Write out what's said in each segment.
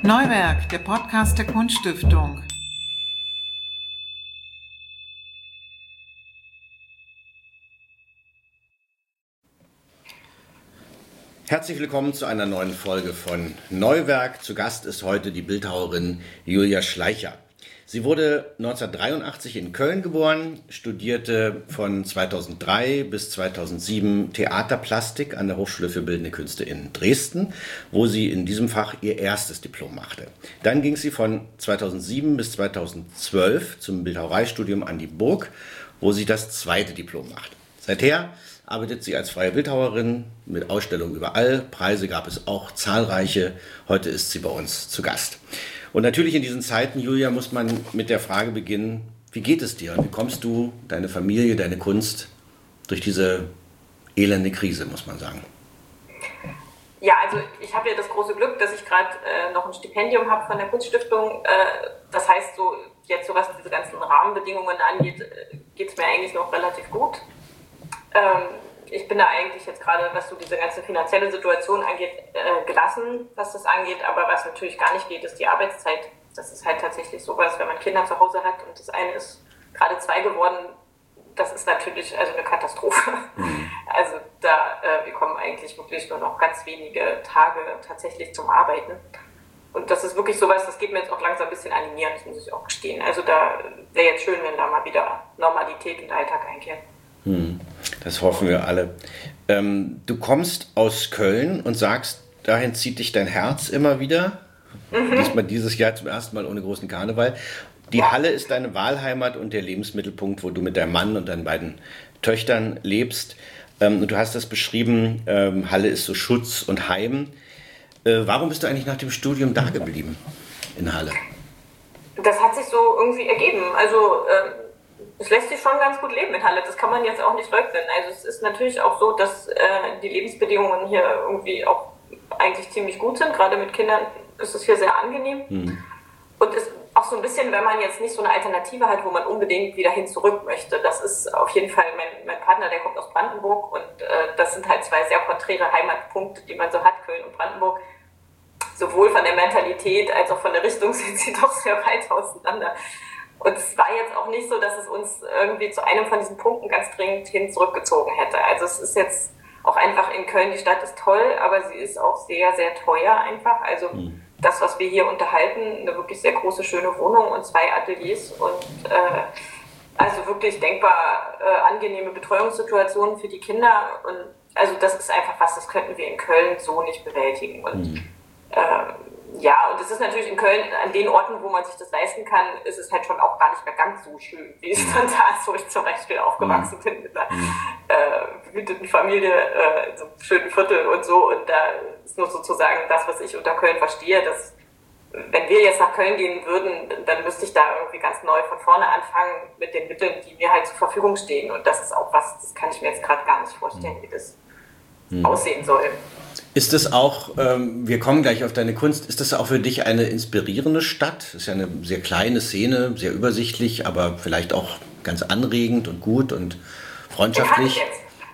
Neuwerk, der Podcast der Kunststiftung. Herzlich willkommen zu einer neuen Folge von Neuwerk. Zu Gast ist heute die Bildhauerin Julia Schleicher. Sie wurde 1983 in Köln geboren, studierte von 2003 bis 2007 Theaterplastik an der Hochschule für Bildende Künste in Dresden, wo sie in diesem Fach ihr erstes Diplom machte. Dann ging sie von 2007 bis 2012 zum Bildhauereistudium an die Burg, wo sie das zweite Diplom machte. Seither arbeitet sie als freie Bildhauerin mit Ausstellungen überall. Preise gab es auch zahlreiche. Heute ist sie bei uns zu Gast. Und natürlich in diesen Zeiten, Julia, muss man mit der Frage beginnen, wie geht es dir und wie kommst du, deine Familie, deine Kunst durch diese elende Krise, muss man sagen? Ja, also ich habe ja das große Glück, dass ich gerade noch ein Stipendium habe von der Kunststiftung. Das heißt, so jetzt so was diese ganzen Rahmenbedingungen angeht, geht es mir eigentlich noch relativ gut. Ich bin da eigentlich jetzt gerade, was so diese ganze finanzielle Situation angeht, gelassen, was das angeht. Aber was natürlich gar nicht geht, ist die Arbeitszeit. Das ist halt tatsächlich sowas, wenn man Kinder zu Hause hat und das eine ist gerade 2 geworden, das ist natürlich also eine Katastrophe. Mhm. Also wir kommen eigentlich wirklich nur noch ganz wenige Tage tatsächlich zum Arbeiten. Und das ist wirklich sowas, das geht mir jetzt auch langsam ein bisschen an die Nieren, das muss ich auch gestehen. Also da wäre jetzt schön, wenn da mal wieder Normalität und Alltag einkehrt. Das hoffen wir alle. Du kommst aus Köln und sagst, dahin zieht dich dein Herz immer wieder. Diesmal dieses Jahr zum ersten Mal ohne großen Karneval. Die Halle ist deine Wahlheimat und der Lebensmittelpunkt, wo du mit deinem Mann und deinen beiden Töchtern lebst. Und du hast das beschrieben, Halle ist so Schutz und Heim. Warum bist du eigentlich nach dem Studium da geblieben in Halle? Das hat sich so irgendwie ergeben. Also es lässt sich schon ganz gut leben in Halle, das kann man jetzt auch nicht leugnen. Also es ist natürlich auch so, dass die Lebensbedingungen hier irgendwie auch eigentlich ziemlich gut sind. Gerade mit Kindern ist es hier sehr angenehm. Und es auch so ein bisschen, wenn man jetzt nicht so eine Alternative hat, wo man unbedingt wieder hin zurück möchte. Das ist auf jeden Fall mein Partner, der kommt aus Brandenburg und das sind halt 2 sehr konträre Heimatpunkte, die man so hat, Köln und Brandenburg. Sowohl von der Mentalität als auch von der Richtung sind sie doch sehr weit auseinander. Und es war jetzt auch nicht so, dass es uns irgendwie zu einem von diesen Punkten ganz dringend hin zurückgezogen hätte. Also es ist jetzt auch einfach in Köln, die Stadt ist toll, aber sie ist auch sehr, sehr teuer einfach. Also das, was wir hier unterhalten, eine wirklich sehr große, schöne Wohnung und 2 Ateliers und also wirklich denkbar angenehme Betreuungssituationen für die Kinder. Und also das ist einfach was, das könnten wir in Köln so nicht bewältigen. Und ja, und es ist natürlich in Köln, an den Orten, wo man sich das leisten kann, ist es halt schon auch gar nicht mehr ganz so schön, wie es dann da ist, wo ich zum Beispiel aufgewachsen bin mit einer behüteten Familie, in so einem schönen Viertel und so. Und da ist nur sozusagen das, was ich unter Köln verstehe, dass wenn wir jetzt nach Köln gehen würden, dann müsste ich da irgendwie ganz neu von vorne anfangen mit den Mitteln, die mir halt zur Verfügung stehen. Und das ist auch was, das kann ich mir jetzt gerade gar nicht vorstellen, wie das aussehen soll. Ist das auch, wir kommen gleich auf deine Kunst, ist das auch für dich eine inspirierende Stadt? Das ist ja eine sehr kleine Szene, sehr übersichtlich, aber vielleicht auch ganz anregend und gut und freundschaftlich.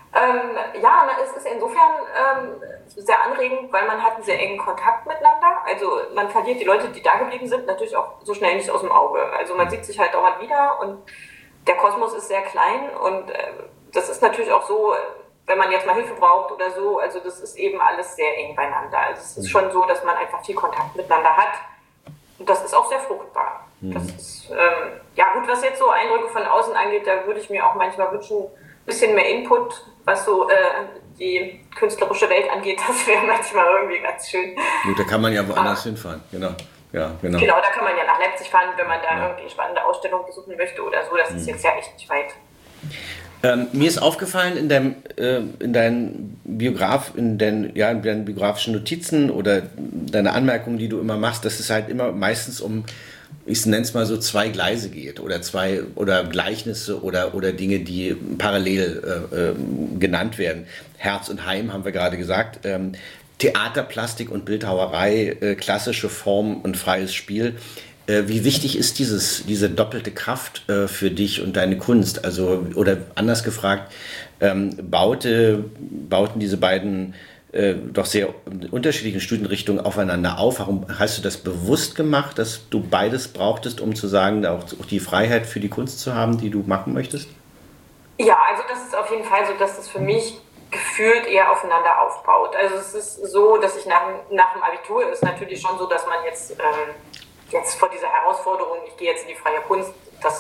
Ja, es ist insofern sehr anregend, weil man hat einen sehr engen Kontakt miteinander. Also man verliert die Leute, die da geblieben sind, natürlich auch so schnell nicht aus dem Auge. Also man sieht sich halt dauernd wieder und der Kosmos ist sehr klein und das ist natürlich auch so, wenn man jetzt mal Hilfe braucht oder so, also das ist eben alles sehr eng beieinander. Also es ist schon so, dass man einfach viel Kontakt miteinander hat und das ist auch sehr fruchtbar. Das ist, ja gut, was jetzt so Eindrücke von außen angeht, da würde ich mir auch manchmal wünschen, ein bisschen mehr Input, was so die künstlerische Welt angeht, das wäre manchmal irgendwie ganz schön. Gut, da kann man ja woanders hinfahren, genau. Ja, genau. Genau, da kann man ja nach Leipzig fahren, wenn man da irgendwie spannende Ausstellungen besuchen möchte oder so, das ist jetzt ja echt nicht weit. Mir ist aufgefallen in deinen biografischen Notizen oder deine Anmerkungen, die du immer machst, dass es halt immer meistens um, ich nenne es mal so, 2 Gleise geht oder Gleichnisse oder Dinge, die parallel genannt werden. Herz und Heim haben wir gerade gesagt. Theater, Plastik und Bildhauerei, klassische Form und freies Spiel. Wie wichtig ist diese doppelte Kraft für dich und deine Kunst? Also, oder anders gefragt, bauten diese beiden doch sehr unterschiedlichen Studienrichtungen aufeinander auf. Warum hast du das bewusst gemacht, dass du beides brauchtest, um zu sagen, auch die Freiheit für die Kunst zu haben, die du machen möchtest? Ja, also das ist auf jeden Fall so, dass das für mich gefühlt eher aufeinander aufbaut. Also es ist so, dass ich nach dem Abitur ist natürlich schon so, dass man jetzt vor dieser Herausforderung, ich gehe jetzt in die freie Kunst,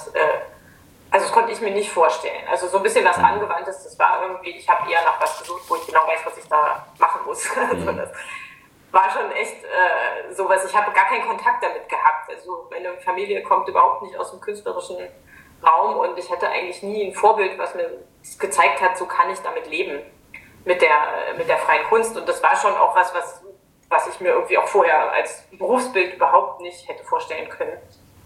also das konnte ich mir nicht vorstellen. Also so ein bisschen was Angewandtes, das war irgendwie, ich habe eher nach was gesucht, wo ich genau weiß, was ich da machen muss. Also das war schon echt sowas, ich habe gar keinen Kontakt damit gehabt. Also meine Familie kommt überhaupt nicht aus dem künstlerischen Raum und ich hatte eigentlich nie ein Vorbild, was mir gezeigt hat, so kann ich damit leben, mit der freien Kunst. Und das war schon auch was ich mir irgendwie auch vorher als Berufsbild überhaupt nicht hätte vorstellen können.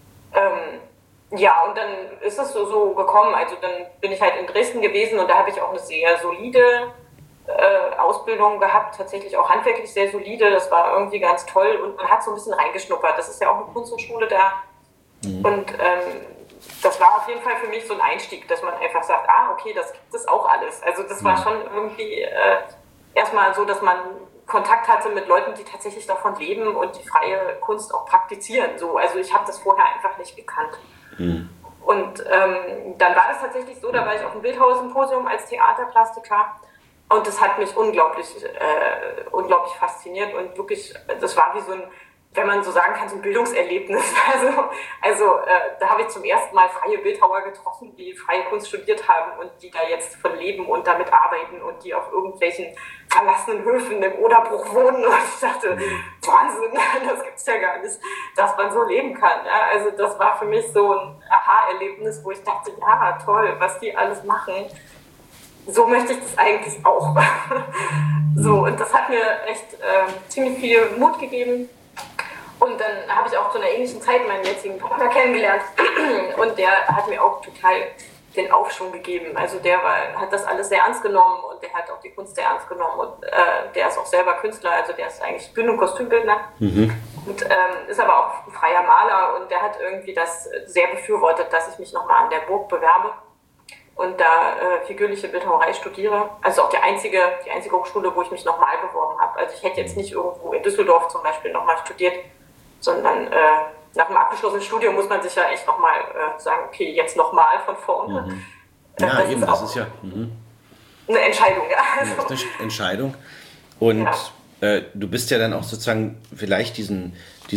Ja, und dann ist es so gekommen, also dann bin ich halt in Dresden gewesen und da habe ich auch eine sehr solide Ausbildung gehabt, tatsächlich auch handwerklich sehr solide, das war irgendwie ganz toll und man hat so ein bisschen reingeschnuppert, das ist ja auch eine Kunsthochschule da und das war auf jeden Fall für mich so ein Einstieg, dass man einfach sagt, okay, das gibt es auch alles, also das war schon irgendwie erstmal so, dass man Kontakt hatte mit Leuten, die tatsächlich davon leben und die freie Kunst auch praktizieren, so, also ich habe das vorher einfach nicht gekannt. Und dann war das tatsächlich so, da war ich auf dem Bildhauersymposium als Theaterplastiker und das hat mich unglaublich fasziniert und wirklich, das war wie so ein, wenn man so sagen kann, so ein Bildungserlebnis. Also da habe ich zum ersten Mal freie Bildhauer getroffen, die freie Kunst studiert haben und die da jetzt von leben und damit arbeiten und die auf irgendwelchen verlassenen Höfen im Oderbruch wohnen. Und ich dachte, Wahnsinn, das gibt's ja gar nicht, dass man so leben kann. Ja? Also das war für mich so ein Aha-Erlebnis, wo ich dachte, ja, toll, was die alles machen. So möchte ich das eigentlich auch. So, und das hat mir echt ziemlich viel Mut gegeben. Und dann habe ich auch zu einer ähnlichen Zeit meinen jetzigen Partner kennengelernt und der hat mir auch total den Aufschwung gegeben. Also der hat das alles sehr ernst genommen und der hat auch die Kunst sehr ernst genommen und der ist auch selber Künstler, also der ist eigentlich Bühnen- und Kostümbildner und ist aber auch freier Maler und der hat irgendwie das sehr befürwortet, dass ich mich nochmal an der Burg bewerbe und da figürliche Bildhauerei studiere. Also auch die einzige Hochschule, wo ich mich nochmal beworben habe. Also ich hätte jetzt nicht irgendwo in Düsseldorf zum Beispiel nochmal studiert, sondern nach dem abgeschlossenen Studium muss man sich ja echt nochmal sagen, okay, jetzt nochmal von vorne. Ja, das eben, das ist ja eine Entscheidung. Ja. Also. Das ist eine Entscheidung. Und du bist ja dann auch sozusagen vielleicht diesen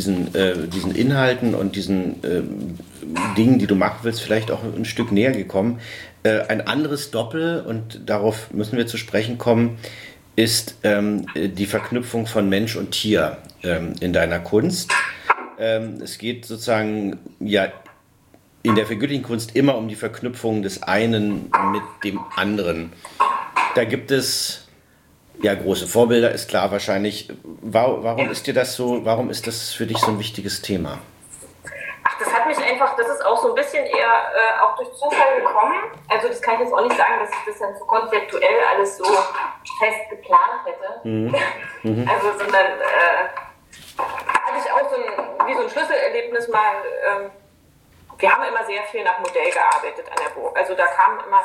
Inhalten und diesen Dingen, die du machen willst, vielleicht auch ein Stück näher gekommen. Ein anderes Doppel, und darauf müssen wir zu sprechen kommen, ist die Verknüpfung von Mensch und Tier in deiner Kunst. Es geht sozusagen ja in der figürlichen Kunst immer um die Verknüpfung des einen mit dem anderen. Da gibt es ja große Vorbilder, ist klar wahrscheinlich. Warum ist dir das so? Warum ist das für dich so ein wichtiges Thema? Ach, das hat mich einfach, das ist auch so ein bisschen eher auch durch Zufall gekommen. Also das kann ich jetzt auch nicht sagen, dass ich das dann so konzeptuell alles so fest geplant hätte. Also sondern hatte ich auch so ein Schlüsselerlebnis mal. Wir haben immer sehr viel nach Modell gearbeitet an der Burg. Also da kamen immer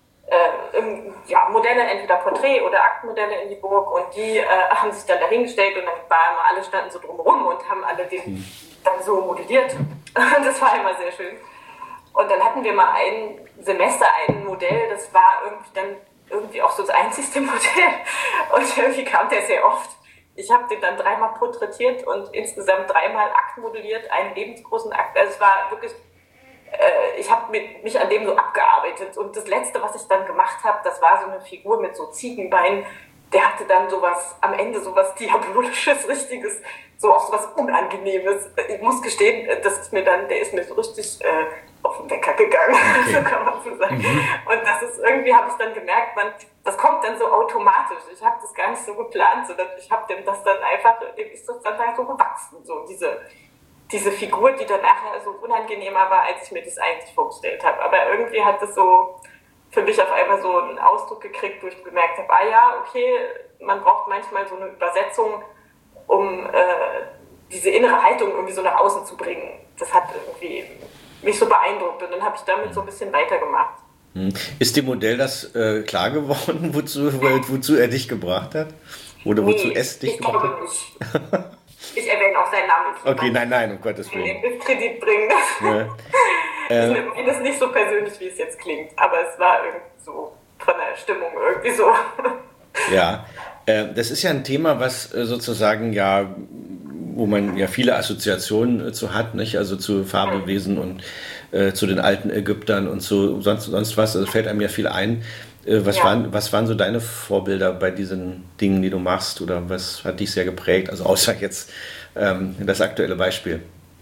Modelle, entweder Porträt- oder Aktmodelle in die Burg und die haben sich dann dahingestellt und dann war immer, alle standen so drumherum und haben alle den dann so modelliert. Das war immer sehr schön. Und dann hatten wir mal ein Semester ein Modell, das war irgendwie auch so das einzigste Modell und irgendwie kam der sehr oft. Ich habe den dann 3-mal porträtiert und insgesamt 3-mal Akt modelliert, einen lebensgroßen Akt. Also es war wirklich, ich habe mich an dem so abgearbeitet. Und das Letzte, was ich dann gemacht habe, das war so eine Figur mit so Ziegenbeinen. Der hatte dann sowas, am Ende sowas Diabolisches, Richtiges, so auch sowas Unangenehmes. Ich muss gestehen, der ist mir so richtig auf den Wecker gegangen, okay. So kann man so sagen. Und das ist irgendwie, habe ich dann gemerkt, das kommt dann so automatisch. Ich habe das gar nicht so geplant, sondern ich habe dem ist das dann so gewachsen, so diese Figur, die dann nachher so unangenehmer war, als ich mir das eigentlich vorgestellt habe. Aber irgendwie hat das so für mich auf einmal so einen Ausdruck gekriegt, wo ich gemerkt habe, okay, man braucht manchmal so eine Übersetzung, um diese innere Haltung irgendwie so nach außen zu bringen. Das hat irgendwie mich so beeindruckt und dann habe ich damit so ein bisschen weitergemacht. Ist dem Modell das klar geworden, wozu er dich gebracht hat? Oder wozu es dich gebracht hat? Ich glaube nicht. Ich erwähne auch seinen Namen nicht. Okay, nein, um Gottes Willen. Den Kredit bringen. Ja. Ich nehme das nicht so persönlich, wie es jetzt klingt, aber es war irgendwie so von der Stimmung irgendwie so. Ja, das ist ja ein Thema, was sozusagen ja, wo man ja viele Assoziationen zu hat, nicht? Also zu Fabelwesen und zu den alten Ägyptern und so sonst was. Also fällt einem ja viel ein. Was waren so deine Vorbilder bei diesen Dingen, die du machst, oder was hat dich sehr geprägt? Also außer jetzt das aktuelle Beispiel.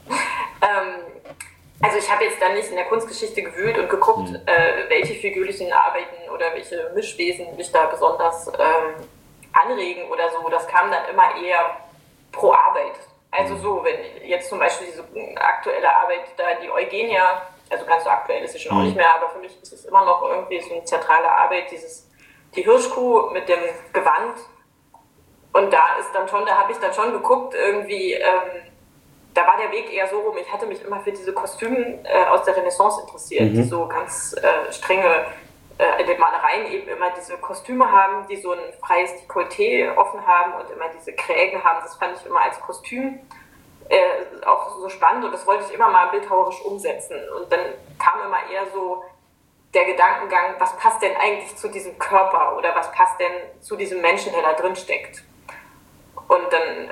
Also ich habe jetzt dann nicht in der Kunstgeschichte gewühlt und geguckt, welche figürlichen Arbeiten oder welche Mischwesen mich da besonders anregen oder so. Das kam dann immer eher pro Arbeit. Also so, wenn jetzt zum Beispiel diese aktuelle Arbeit da, die Eugenia, also ganz so aktuell ist sie schon auch nicht mehr, aber für mich ist es immer noch irgendwie so eine zentrale Arbeit, die Hirschkuh mit dem Gewand. Und da ist dann schon, da habe ich dann schon geguckt, irgendwie, da war der Weg eher so rum, ich hatte mich immer für diese Kostüme aus der Renaissance interessiert, die so ganz strenge, in den Malereien eben immer diese Kostüme haben, die so ein freies Dekolleté offen haben und immer diese Krägen haben. Das fand ich immer als Kostüm auch so spannend und das wollte ich immer mal bildhauerisch umsetzen. Und dann kam immer eher so der Gedankengang, was passt denn eigentlich zu diesem Körper oder was passt denn zu diesem Menschen, der da drin steckt. Und dann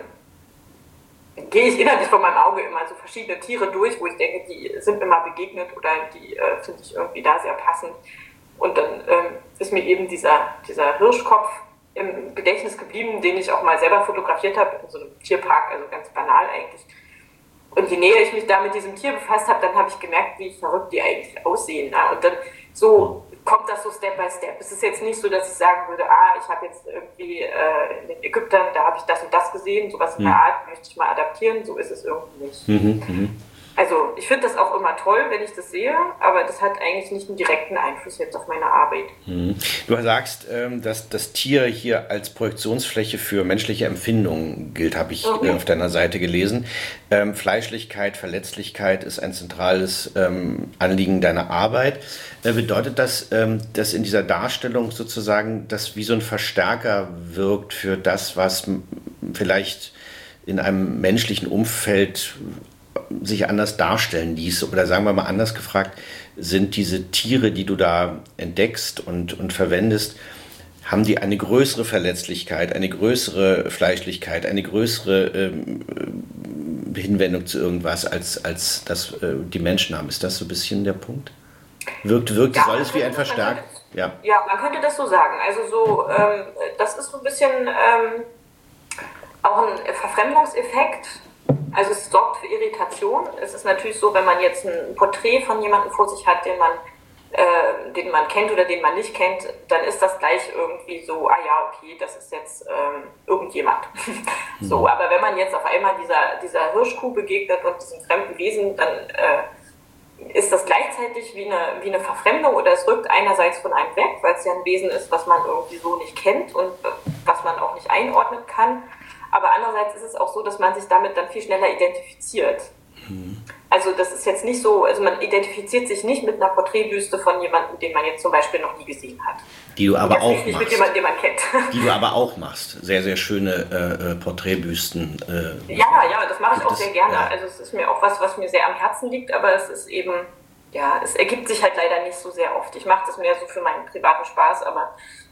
gehe ich innerlich von meinem Auge immer so verschiedene Tiere durch, wo ich denke, die sind mir mal begegnet oder die finde ich irgendwie da sehr passend. Und dann ist mir eben dieser Hirschkopf im Gedächtnis geblieben, den ich auch mal selber fotografiert habe, in so einem Tierpark, also ganz banal eigentlich. Und je näher ich mich da mit diesem Tier befasst habe, dann habe ich gemerkt, wie verrückt die eigentlich aussehen. Ne? Und dann so kommt das so Step by Step. Es ist jetzt nicht so, dass ich sagen würde, ich habe jetzt irgendwie in den Ägyptern, da habe ich das und das gesehen, sowas in der Art möchte ich mal adaptieren, so ist es irgendwie nicht. Also ich finde das auch immer toll, wenn ich das sehe, aber das hat eigentlich nicht einen direkten Einfluss jetzt auf meine Arbeit. Du sagst, dass das Tier hier als Projektionsfläche für menschliche Empfindungen gilt, habe ich auf deiner Seite gelesen. Fleischlichkeit, Verletzlichkeit ist ein zentrales Anliegen deiner Arbeit. Bedeutet das, dass in dieser Darstellung sozusagen das wie so ein Verstärker wirkt für das, was vielleicht in einem menschlichen Umfeld sich anders darstellen ließ? Oder sagen wir mal anders gefragt, sind diese Tiere, die du da entdeckst und verwendest, haben die eine größere Verletzlichkeit, eine größere Fleischlichkeit, eine größere Hinwendung zu irgendwas, als das die Menschen haben? Ist das so ein bisschen der Punkt? Wirkt soll es wie ein Verstärker? Ja, man könnte das so sagen. Also so, das ist so ein bisschen auch ein Verfremdungseffekt. Also es sorgt für Irritation. Es ist natürlich so, wenn man jetzt ein Porträt von jemandem vor sich hat, den man kennt oder den man nicht kennt, dann ist das gleich irgendwie so, okay, das ist jetzt irgendjemand. So, aber wenn man jetzt auf einmal dieser Hirschkuh begegnet und diesem fremden Wesen, dann ist das gleichzeitig wie eine Verfremdung oder es rückt einerseits von einem weg, weil es ja ein Wesen ist, was man irgendwie so nicht kennt und was man auch nicht einordnen kann. Aber andererseits ist es auch so, dass man sich damit dann viel schneller identifiziert. Also das ist jetzt nicht so, also man identifiziert sich nicht mit einer Porträtbüste von jemandem, den man jetzt zum Beispiel noch nie gesehen hat. Die du aber auch nicht machst. Mit jemandem, den man kennt. Die du aber auch machst. Sehr, sehr schöne Porträtbüsten. Ja, das mache ich auch sehr gerne. Ja. Also es ist mir auch was mir sehr am Herzen liegt, aber es ist eben, es ergibt sich halt leider nicht so sehr oft. Ich mache das mehr so für meinen privaten Spaß, aber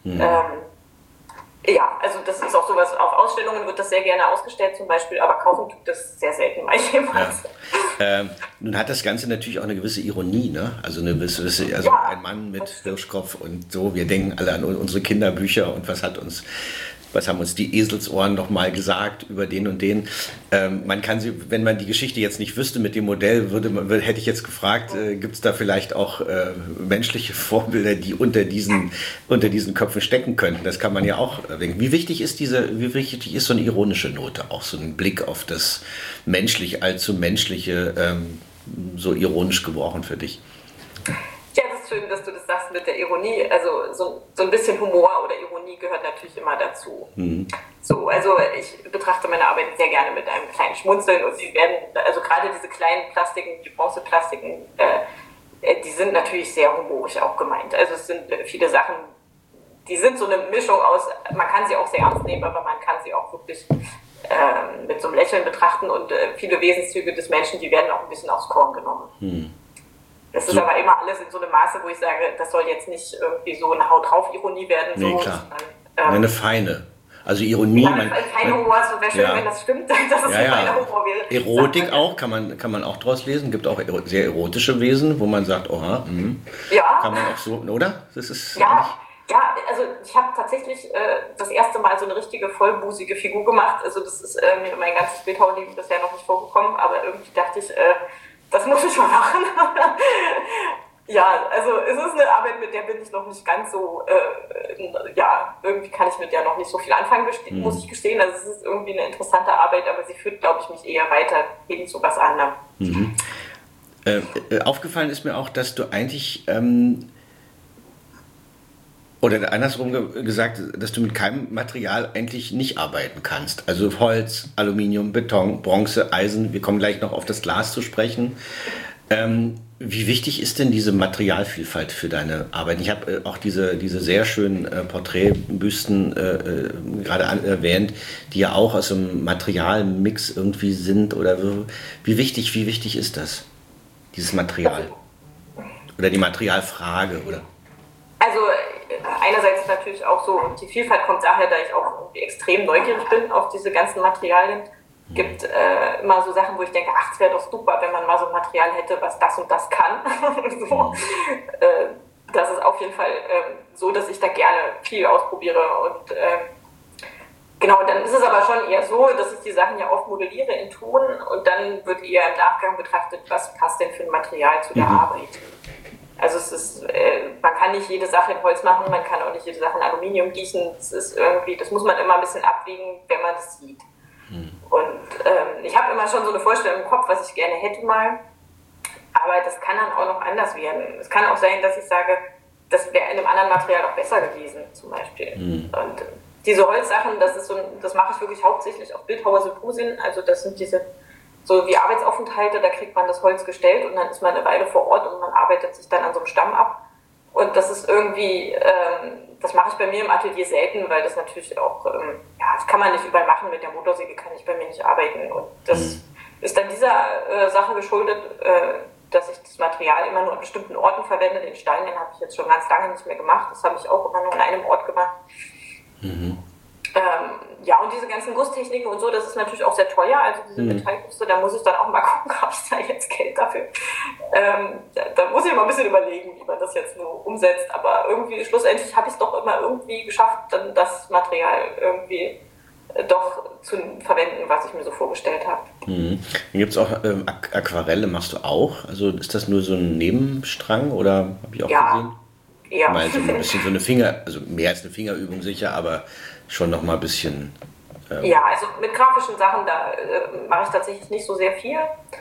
also das ist auch sowas, auf Ausstellungen wird das sehr gerne ausgestellt zum Beispiel, aber kaufen tut das sehr selten mal jemand. Ja. Nun hat das Ganze natürlich auch eine gewisse Ironie, ne? Also ein Mann mit Hirschkopf und so, wir denken alle an unsere Kinderbücher und was haben uns die Eselsohren noch mal gesagt über den und den. Man kann wenn man die Geschichte jetzt nicht wüsste mit dem Modell, hätte ich jetzt gefragt, gibt es da vielleicht auch menschliche Vorbilder, die unter diesen Köpfen stecken könnten? Das kann man ja auch denken. Wie wichtig ist so eine ironische Note, auch so ein Blick auf das Menschliche, allzu Menschliche, so ironisch gebrochen für dich? Ja, das ist schön, dass du das sagst mit der Ironie. Also so ein bisschen Humor oder Ironie gehört natürlich immer dazu. So, also ich betrachte meine Arbeit sehr gerne mit einem kleinen Schmunzeln und sie werden, also gerade diese kleinen Plastiken, die Bronzeplastiken, die sind natürlich sehr humorisch auch gemeint. Also es sind viele Sachen, die sind so eine Mischung aus, man kann sie auch sehr ernst nehmen, aber man kann sie auch wirklich mit so einem Lächeln betrachten und viele Wesenszüge des Menschen, die werden auch ein bisschen aufs Korn genommen. Das ist aber immer alles in so einem Maße, wo ich sage, das soll jetzt nicht irgendwie so eine Haut-drauf-Ironie werden. Nee, so, klar. Sondern, eine feine. Also Ironie. Ja, feine Humor, so wäre schön, wenn das stimmt, dass es feiner Humor wäre. Erotik auch, kann man auch draus lesen. Gibt auch sehr erotische Wesen, wo man sagt, oha, ja. Kann man auch so, oder? Das ist ja, also ich habe tatsächlich das erste Mal so eine richtige vollbusige Figur gemacht. Also das ist mir mein ganzes Bildhauerleben bisher noch nicht vorgekommen, aber irgendwie dachte ich, das muss ich mal machen. Ja, also es ist eine Arbeit, mit der bin ich noch nicht ganz so, irgendwie kann ich mit der noch nicht so viel anfangen, muss ich gestehen. Also es ist irgendwie eine interessante Arbeit, aber sie führt, glaube ich, mich eher weiter hin zu was anderem. Aufgefallen ist mir auch, dass du eigentlich, oder andersrum gesagt, dass du mit keinem Material eigentlich nicht arbeiten kannst. Also Holz, Aluminium, Beton, Bronze, Eisen, wir kommen gleich noch auf das Glas zu sprechen. Wie wichtig ist denn diese Materialvielfalt für deine Arbeit? Ich habe auch diese sehr schönen Porträtbüsten gerade erwähnt, die ja auch aus einem Materialmix irgendwie sind. Oder wie wichtig ist das, dieses Material? Oder die Materialfrage? Oder? Also einerseits natürlich auch so, die Vielfalt kommt daher, da ich auch irgendwie extrem neugierig bin auf diese ganzen Materialien. Gibt immer so Sachen, wo ich denke, ach, es wäre doch super, wenn man mal so ein Material hätte, was das und das kann. So. Das ist auf jeden Fall so, dass ich da gerne viel ausprobiere. Und genau, dann ist es aber schon eher so, dass ich die Sachen ja oft modelliere in Ton und dann wird eher im Nachgang betrachtet, was passt denn für ein Material zu der Arbeit. Also es ist, man kann nicht jede Sache in Holz machen, man kann auch nicht jede Sache in Aluminium gießen. Das ist irgendwie, das muss man immer ein bisschen abwägen, wenn man das sieht. Und ich habe immer schon so eine Vorstellung im Kopf, was ich gerne hätte mal, aber das kann dann auch noch anders werden. Es kann auch sein, dass ich sage, das wäre in einem anderen Material auch besser gewesen, zum Beispiel. Und diese Holzsachen, das mache ich wirklich hauptsächlich auf Bildhauersymposien, also das sind diese so wie Arbeitsaufenthalte, da kriegt man das Holz gestellt und dann ist man eine Weile vor Ort und man arbeitet sich dann an so einem Stamm ab. Und das ist irgendwie, das mache ich bei mir im Atelier selten, weil das natürlich auch, das kann man nicht überall machen, mit der Motorsäge kann ich bei mir nicht arbeiten. Und das ist dann dieser Sache geschuldet, dass ich das Material immer nur an bestimmten Orten verwende. Den Stein, den habe ich jetzt schon ganz lange nicht mehr gemacht, das habe ich auch immer nur an einem Ort gemacht. Und diese ganzen Gusstechniken und so, das ist natürlich auch sehr teuer, also diese Metallgusse, da muss ich dann auch mal gucken, habe ich da jetzt Geld dafür. Da muss ich mal ein bisschen überlegen, wie man das jetzt nur umsetzt, aber irgendwie schlussendlich habe ich es doch immer irgendwie geschafft, dann das Material irgendwie doch zu verwenden, was ich mir so vorgestellt habe. Dann gibt es auch Aquarelle, machst du auch? Also ist das nur so ein Nebenstrang oder habe ich auch gesehen? Ja. Mal so ein bisschen so eine also mehr als eine Fingerübung sicher, aber schon noch mal ein bisschen. Ja, also mit grafischen Sachen, da mache ich tatsächlich nicht so sehr viel.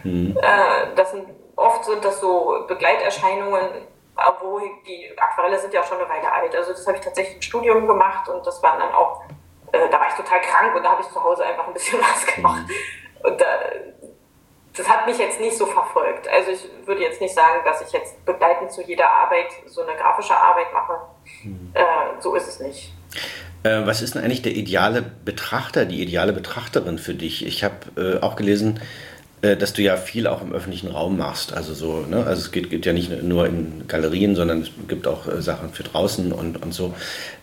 Oft sind das so Begleiterscheinungen, obwohl die Aquarelle sind ja auch schon eine Weile alt. Also das habe ich tatsächlich im Studium gemacht und das waren dann auch, da war ich total krank und da habe ich zu Hause einfach ein bisschen was gemacht. Und das hat mich jetzt nicht so verfolgt. Also ich würde jetzt nicht sagen, dass ich jetzt begleitend zu jeder Arbeit so eine grafische Arbeit mache. So ist es nicht. Was ist denn eigentlich der ideale Betrachter, die ideale Betrachterin für dich? Ich habe auch gelesen, dass du ja viel auch im öffentlichen Raum machst. Also so, ne? Also es geht ja nicht nur in Galerien, sondern es gibt auch Sachen für draußen und so.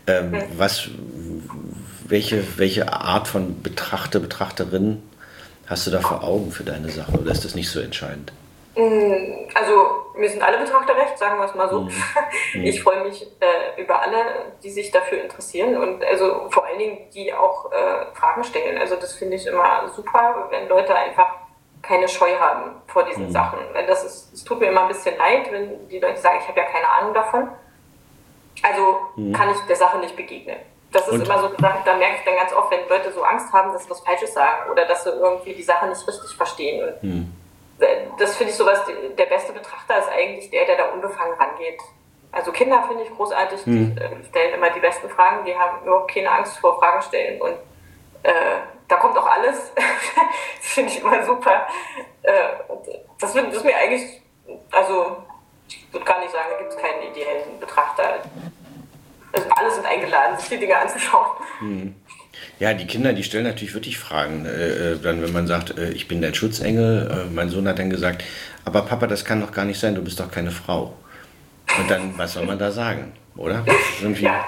Welche Art von Betrachterin hast du da vor Augen für deine Sache? Oder ist das nicht so entscheidend? Also mir sind alle Betrachter recht, sagen wir es mal so. Ich freue mich über alle, die sich dafür interessieren und also vor allen Dingen, die auch Fragen stellen. Also das finde ich immer super, wenn Leute einfach keine Scheu haben vor diesen Sachen. Es tut mir immer ein bisschen leid, wenn die Leute sagen, ich habe ja keine Ahnung davon. Also kann ich der Sache nicht begegnen. Das ist immer so eine Sache, da merke ich dann ganz oft, wenn Leute so Angst haben, dass sie was Falsches sagen oder dass sie irgendwie die Sache nicht richtig verstehen. Und das finde ich sowas, der beste Betrachter ist eigentlich der da unbefangen rangeht. Also Kinder finde ich großartig, die stellen immer die besten Fragen, die haben überhaupt keine Angst vor Fragen stellen und da kommt auch alles. Das finde ich immer super. Das ist mir eigentlich, also würde gar nicht sagen, da gibt es keinen ideellen Betrachter. Also alle sind eingeladen, sich die Dinge anzuschauen. Ja, die Kinder, die stellen natürlich wirklich Fragen. Dann, wenn man sagt, ich bin dein Schutzengel, mein Sohn hat dann gesagt, aber Papa, das kann doch gar nicht sein, du bist doch keine Frau. Und dann, was soll man da sagen, oder? Das ist irgendwie... Ja.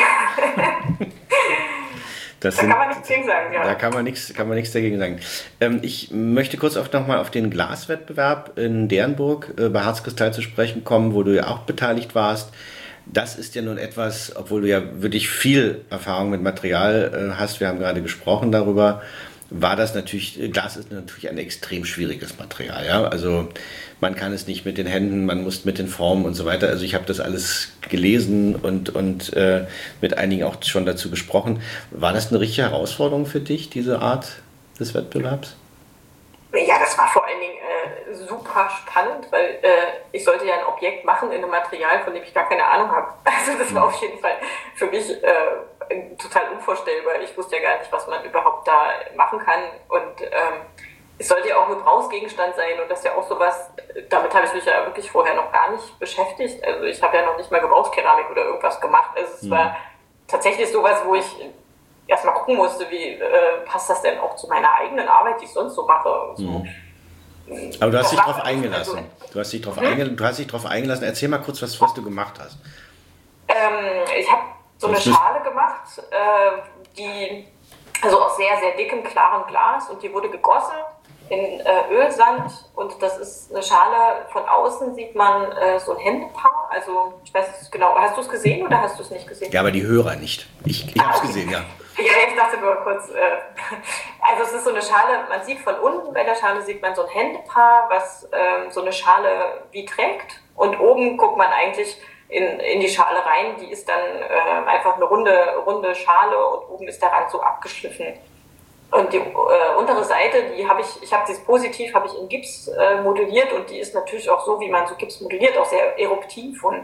Da kann man nichts gegen sagen, ja. Da kann man nichts dagegen sagen. Ich möchte kurz nochmal auf den Glaswettbewerb in Dernburg bei Harzkristall zu sprechen kommen, wo du ja auch beteiligt warst. Das ist ja nun etwas, obwohl du ja wirklich viel Erfahrung mit Material hast, wir haben gerade gesprochen darüber, Glas ist natürlich ein extrem schwieriges Material. Ja? Also man kann es nicht mit den Händen, man muss mit den Formen und so weiter. Also ich habe das alles gelesen und mit einigen auch schon dazu gesprochen. War das eine richtige Herausforderung für dich, diese Art des Wettbewerbs? Ja, das war vor allen Dingen super spannend, weil ich sollte ja ein Objekt machen in einem Material, von dem ich gar keine Ahnung habe. Also das war auf jeden Fall für mich total unvorstellbar. Ich wusste ja gar nicht, was man überhaupt da machen kann. Und es sollte ja auch ein Gebrauchsgegenstand sein und das ist ja auch sowas, damit habe ich mich ja wirklich vorher noch gar nicht beschäftigt. Also ich habe ja noch nicht mal Gebrauchskeramik oder irgendwas gemacht. Also es war tatsächlich sowas, wo ich erstmal gucken musste, wie passt das denn auch zu meiner eigenen Arbeit, die ich sonst so mache. Und so. Aber du hast dich darauf eingelassen. Du hast dich darauf eingelassen. Erzähl mal kurz, was du gemacht hast. Ich habe so eine Schale gemacht, die also aus sehr, sehr dickem, klarem Glas und die wurde gegossen in Ölsand und das ist eine Schale, von außen sieht man so ein Händepaar, also ich weiß nicht genau, hast du es gesehen oder hast du es nicht gesehen? Ja, aber die Hörer nicht. Ich habe es gesehen, ja. Ja, ich dachte nur kurz, also es ist so eine Schale, man sieht von unten bei der Schale sieht man so ein Händepaar, was so eine Schale wie trägt und oben guckt man eigentlich in die Schale rein, die ist dann einfach eine runde Schale und oben ist der Rand so abgeschliffen. Und die untere Seite, ich habe dieses Positiv habe ich in Gips modelliert und die ist natürlich auch so, wie man so Gips modelliert, auch sehr eruptiv und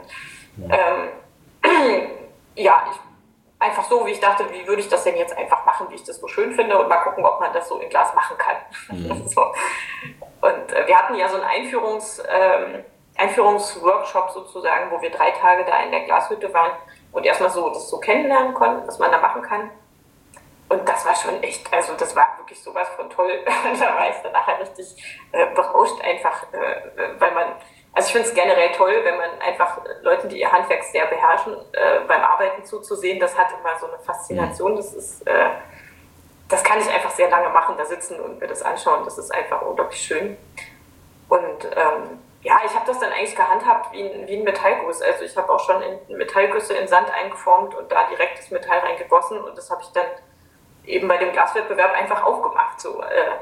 einfach so, wie ich dachte, wie würde ich das denn jetzt einfach machen, wie ich das so schön finde und mal gucken, ob man das so in Glas machen kann. So. Und wir hatten ja so einen Einführungsworkshop sozusagen, wo wir 3 Tage da in der Glashütte waren und erstmal so das so kennenlernen konnten, was man da machen kann. Und das war schon echt, also das war wirklich sowas von toll. Da war ich dann nachher richtig berauscht einfach, weil man, also ich finde es generell toll, wenn man einfach Leuten, die ihr Handwerk sehr beherrschen, beim Arbeiten zuzusehen, das hat immer so eine Faszination, das kann ich einfach sehr lange machen, da sitzen und mir das anschauen, das ist einfach unglaublich schön. Und ich habe das dann eigentlich gehandhabt wie ein Metallguss, also ich habe auch schon in Metallgüsse in Sand eingeformt und da direkt das Metall reingegossen und das habe ich dann eben bei dem Glaswettbewerb einfach aufgemacht, so,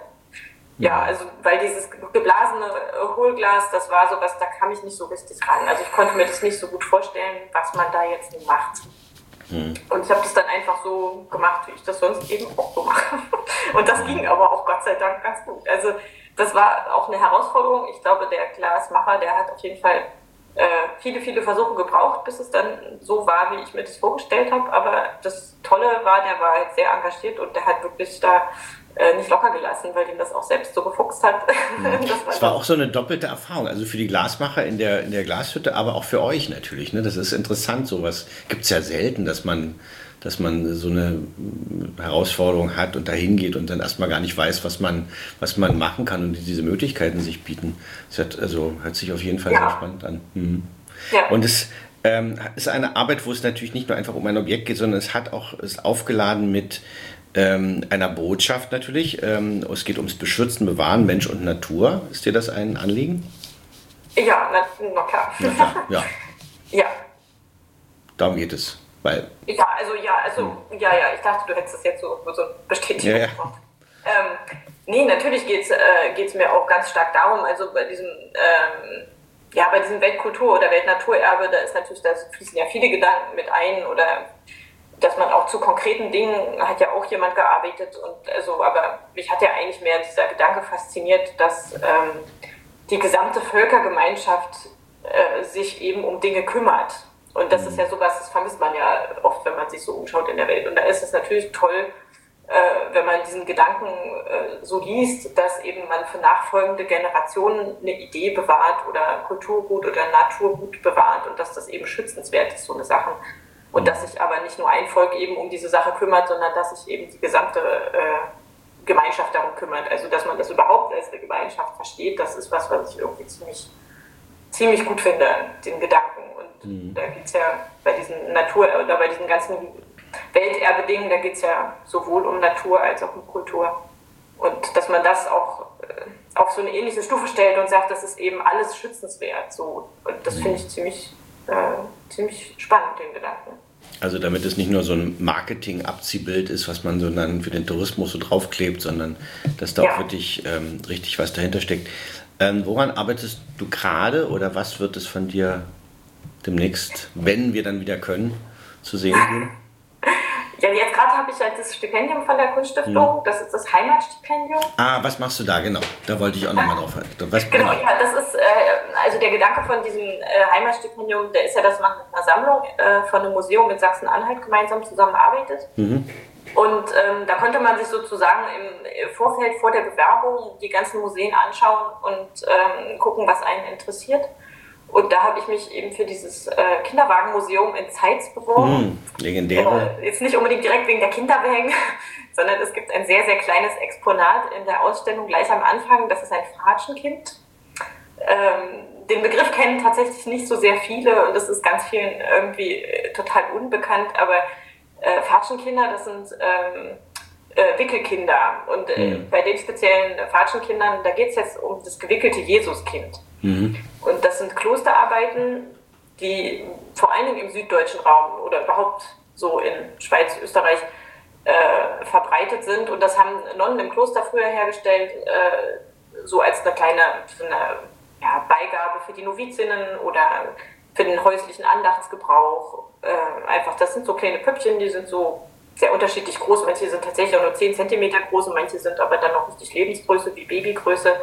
also, weil dieses geblasene Hohlglas, das war sowas, da kam ich nicht so richtig ran. Also ich konnte mir das nicht so gut vorstellen, was man da jetzt macht. Und ich habe das dann einfach so gemacht, wie ich das sonst eben auch so mache. Und das ging aber auch Gott sei Dank ganz gut. Also das war auch eine Herausforderung. Ich glaube, der Glasmacher, der hat auf jeden Fall viele, viele Versuche gebraucht, bis es dann so war, wie ich mir das vorgestellt habe. Aber das Tolle war, der war halt sehr engagiert und der hat wirklich da nicht locker gelassen, weil ihn das auch selbst so gefuchst hat. Das war auch so eine doppelte Erfahrung, also für die Glasmacher in der Glashütte, aber auch für euch natürlich. Ne? Das ist interessant, sowas gibt es ja selten, dass man so eine Herausforderung hat und dahin geht und dann erstmal gar nicht weiß, was man machen kann und diese Möglichkeiten sich bieten. Das hört sich auf jeden Fall sehr spannend an. Ja. Und es ist eine Arbeit, wo es natürlich nicht nur einfach um ein Objekt geht, sondern ist aufgeladen mit einer Botschaft natürlich. Es geht ums Beschützen, Bewahren, Mensch und Natur. Ist dir das ein Anliegen? Ja, na klar. Na klar, ja. Ja. Darum geht es. Weil ich dachte, du hättest das jetzt so bestätigt. Ja. Nee, natürlich geht's mir auch ganz stark darum, also bei diesem Weltkultur- oder Weltnaturerbe, da fließen ja viele Gedanken mit ein oder dass man auch zu konkreten Dingen hat ja auch jemand gearbeitet aber mich hat ja eigentlich mehr dieser Gedanke fasziniert, dass die gesamte Völkergemeinschaft sich eben um Dinge kümmert. Und das ist ja sowas, das vermisst man ja oft, wenn man sich so umschaut in der Welt. Und da ist es natürlich toll, wenn man diesen Gedanken so liest, dass eben man für nachfolgende Generationen eine Idee bewahrt oder Kulturgut oder Naturgut bewahrt und dass das eben schützenswert ist, so eine Sache. Und dass sich aber nicht nur ein Volk eben um diese Sache kümmert, sondern dass sich eben die gesamte Gemeinschaft darum kümmert. Also dass man das überhaupt als eine Gemeinschaft versteht, das ist was ich irgendwie ziemlich gut finde, den Gedanken. Und da geht es ja bei diesen Natur- oder bei diesen ganzen Welterbe-Dingen, da geht es ja sowohl um Natur als auch um Kultur. Und dass man das auch auf so eine ähnliche Stufe stellt und sagt, das ist eben alles schützenswert. So. Und das finde ich ziemlich spannend, den Gedanken. Also damit es nicht nur so ein Marketing-Abziehbild ist, was man so dann für den Tourismus so draufklebt, sondern dass da auch wirklich richtig was dahinter steckt. Woran arbeitest du gerade oder was wird es von dir demnächst, wenn wir dann wieder können, zu sehen geben? Ja, jetzt gerade habe ich halt das Stipendium von der Kunststiftung, das ist das Heimatstipendium. Ah, was machst du da genau? Da wollte ich auch nochmal drauf halten. Genau, ja, das ist, also der Gedanke von diesem Heimatstipendium, der ist ja, dass man mit einer Sammlung von einem Museum mit Sachsen-Anhalt gemeinsam zusammenarbeitet. Und da konnte man sich sozusagen im Vorfeld, vor der Bewerbung, die ganzen Museen anschauen und gucken, was einen interessiert. Und da habe ich mich eben für dieses Kinderwagenmuseum in Zeitz beworben. Legendäre. Jetzt nicht unbedingt direkt wegen der Kinderwagen, sondern es gibt ein sehr, sehr kleines Exponat in der Ausstellung gleich am Anfang. Das ist ein Fatschenkind. Den Begriff kennen tatsächlich nicht so sehr viele und das ist ganz vielen irgendwie total unbekannt. Aber Fatschenkinder, das sind Wickelkinder. Und bei den speziellen Fatschenkindern, da geht es jetzt um das gewickelte Jesuskind. Und das sind Klosterarbeiten, die vor allen Dingen im süddeutschen Raum oder überhaupt so in Schweiz, Österreich verbreitet sind. Und das haben Nonnen im Kloster früher hergestellt, so als eine kleine Beigabe für die Novizinnen oder für den häuslichen Andachtsgebrauch. Einfach, das sind so kleine Püppchen, die sind so sehr unterschiedlich groß. Manche sind tatsächlich auch nur 10 cm groß und manche sind aber dann noch richtig Lebensgröße, wie Babygröße.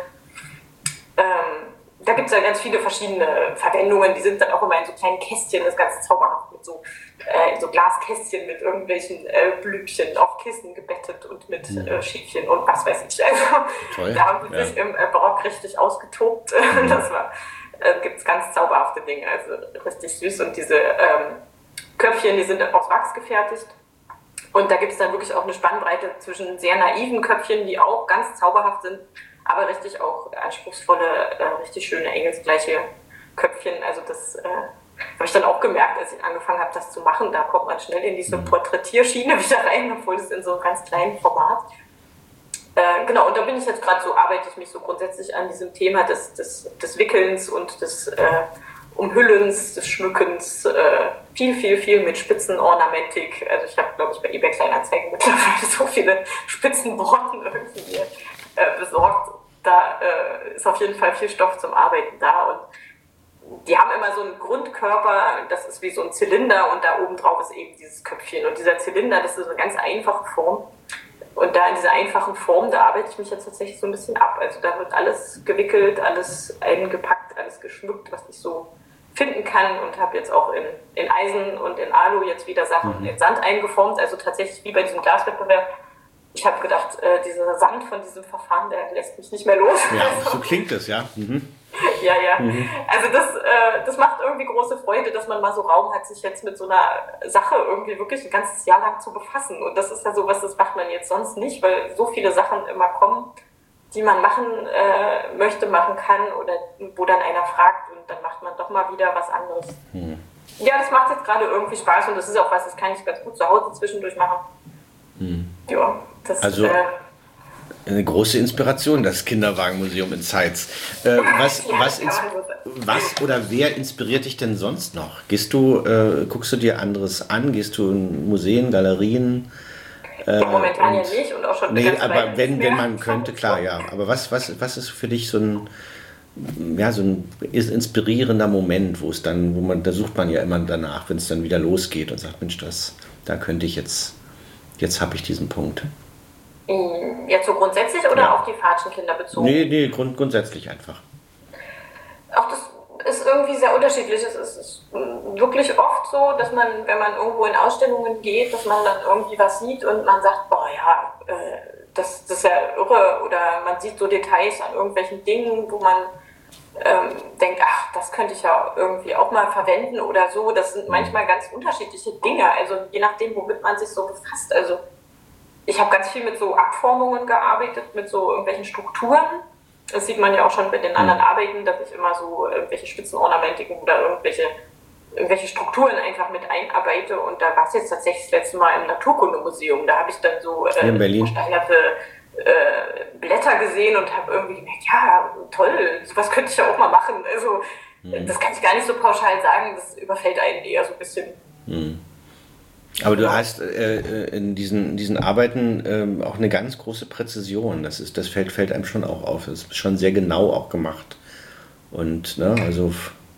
Da gibt es ja ganz viele verschiedene Verwendungen, die sind dann auch immer in so kleinen Kästchen, das Ganze zauberhaft mit so, in so Glaskästchen mit irgendwelchen Blümchen auf Kissen gebettet und mit Schäfchen und was weiß ich. Also toll. Da haben sie sich im Barock richtig ausgetobt. Das gibt es ganz zauberhafte Dinge, also richtig süß. Und diese Köpfchen, die sind aus Wachs gefertigt. Und da gibt es dann wirklich auch eine Spannbreite zwischen sehr naiven Köpfchen, die auch ganz zauberhaft sind, aber richtig auch anspruchsvolle, richtig schöne engelsgleiche Köpfchen. Also das habe ich dann auch gemerkt, als ich angefangen habe, das zu machen. Da kommt man schnell in diese Porträtierschiene wieder rein, obwohl es in so einem ganz kleinen Format. Genau, und da bin ich jetzt gerade so, arbeite ich mich so grundsätzlich an diesem Thema des Wickelns und des Umhüllens, des Schmückens, viel mit Spitzenornamentik. Also ich habe, glaube ich, bei eBay Kleinanzeigen mittlerweile so viele Spitzenborten irgendwie besorgt. Da ist auf jeden Fall viel Stoff zum Arbeiten da und die haben immer so einen Grundkörper, das ist wie so ein Zylinder und da oben drauf ist eben dieses Köpfchen und dieser Zylinder, das ist eine ganz einfache Form und da in dieser einfachen Form, da arbeite ich mich jetzt tatsächlich so ein bisschen ab. Also da wird alles gewickelt, alles eingepackt, alles geschmückt, was ich so finden kann und habe jetzt auch in Eisen und in Alu jetzt wieder Sachen in Sand eingeformt, also tatsächlich wie bei diesem Glaswettbewerb. Ich habe gedacht, dieser Sand von diesem Verfahren, der lässt mich nicht mehr los. Ja, so klingt es, ja. Ja. Also das macht irgendwie große Freude, dass man mal so Raum hat, sich jetzt mit so einer Sache irgendwie wirklich ein ganzes Jahr lang zu befassen. Und das ist ja sowas, das macht man jetzt sonst nicht, weil so viele Sachen immer kommen, die man machen möchte, machen kann oder wo dann einer fragt und dann macht man doch mal wieder was anderes. Ja, das macht jetzt gerade irgendwie Spaß und das ist auch was, das kann ich ganz gut zu Hause zwischendurch machen. Ja, das also eine große Inspiration, das Kinderwagenmuseum in Zeitz. Was oder wer inspiriert dich denn sonst noch? Guckst du dir anderes an? Gehst du in Museen, Galerien? Momentan ja nicht und auch schon. Nee, aber wenn man könnte, klar, ja. Aber was ist für dich so ein inspirierender Moment, da sucht man ja immer danach, wenn es dann wieder losgeht und sagt, Mensch, da könnte ich jetzt habe ich diesen Punkt. Jetzt so grundsätzlich oder auf die Fatschenkinder bezogen? Nee, grundsätzlich einfach. Auch das ist irgendwie sehr unterschiedlich. Es ist wirklich oft so, dass man, wenn man irgendwo in Ausstellungen geht, dass man dann irgendwie was sieht und man sagt, boah ja, das ist ja irre. Oder man sieht so Details an irgendwelchen Dingen, wo man denkt, ach, das könnte ich ja irgendwie auch mal verwenden oder so. Das sind manchmal ganz unterschiedliche Dinge, also je nachdem, womit man sich so befasst. Also ich habe ganz viel mit so Abformungen gearbeitet, mit so irgendwelchen Strukturen. Das sieht man ja auch schon bei den anderen Arbeiten, dass ich immer so irgendwelche Spitzenornamentiken oder irgendwelche Strukturen einfach mit einarbeite. Und da war es jetzt tatsächlich das letzte Mal im Naturkundemuseum. Da habe ich dann so versteinerte Blätter gesehen und habe irgendwie gemerkt, ja, toll, sowas könnte ich ja auch mal machen. Also das kann ich gar nicht so pauschal sagen, das überfällt einen eher so ein bisschen. Aber du hast in diesen Arbeiten auch eine ganz große Präzision. Das fällt einem schon auch auf. Das ist schon sehr genau auch gemacht. Und, ne, also...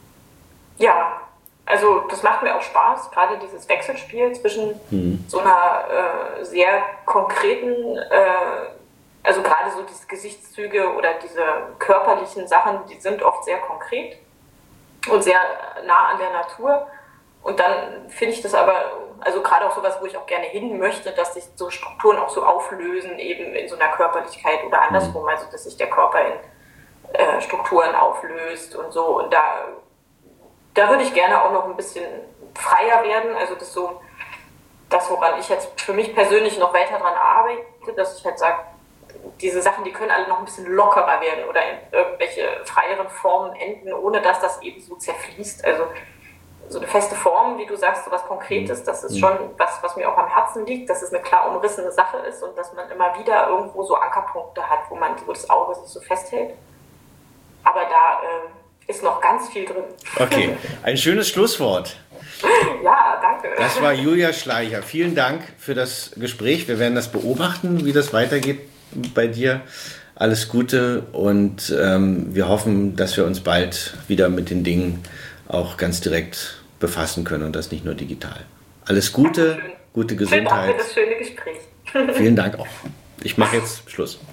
Ja, also das macht mir auch Spaß, gerade dieses Wechselspiel zwischen so einer sehr konkreten, also gerade so diese Gesichtszüge oder diese körperlichen Sachen, die sind oft sehr konkret und sehr nah an der Natur. Und dann finde ich das aber, also gerade auch sowas, wo ich auch gerne hin möchte, dass sich so Strukturen auch so auflösen, eben in so einer Körperlichkeit oder andersrum, also dass sich der Körper in Strukturen auflöst und so. Und da würde ich gerne auch noch ein bisschen freier werden, also das, woran ich jetzt für mich persönlich noch weiter dran arbeite, dass ich halt sage, diese Sachen, die können alle noch ein bisschen lockerer werden oder in irgendwelche freieren Formen enden, ohne dass das eben so zerfließt. Also so eine feste Form, wie du sagst, so was Konkretes, das ist schon was mir auch am Herzen liegt, dass es eine klar umrissene Sache ist und dass man immer wieder irgendwo so Ankerpunkte hat, wo das Auge sich so festhält. Aber da ist noch ganz viel drin. Okay, ein schönes Schlusswort. Ja, danke. Das war Julia Schleicher. Vielen Dank für das Gespräch. Wir werden das beobachten, wie das weitergeht bei dir. Alles Gute und wir hoffen, dass wir uns bald wieder mit den Dingen auch ganz direkt befassen können und das nicht nur digital. Alles Gute, gute Gesundheit. Vielen Dank für das schöne Gespräch. Vielen Dank auch. Ich mache jetzt Schluss.